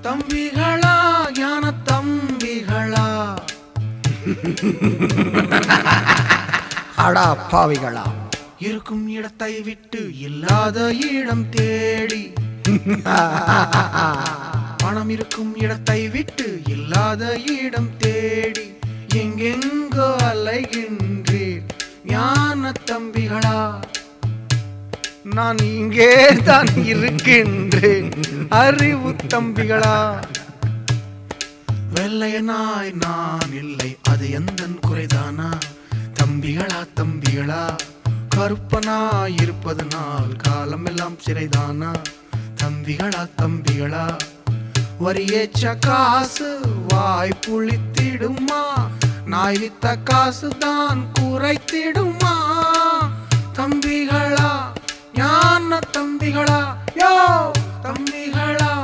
தம்பிகளா ஞான தம்பிகளா அடா பாவிகளா இருக்கும் இடத்தை விட்டு இல்லாத இடம் தேடி பணம் இருக்கும் இடத்தை விட்டு இல்லாத இடம் தேடி எங்கெங்கோ அலைகின்றீர் ஞான தம்பிகளா நான் இங்கே தான் இருக்கின்றேன் அறிவு தம்பிகளா வெள்ளையனாய் நான் இல்லை அது எந்தன் குறைதானா தம்பிகளா தம்பிகளா கருப்பனாய் இருப்பதனால் காலமெல்லாம் சிறைதானா தம்பிகளா தம்பிகளா வரியேச்ச காசு வாய் புளித்திடுமா நாய் வித்த காசு தான் குறைத்திடுமா தம்பிகளா ஞான தம்பிகளா யோ தம்பிகளா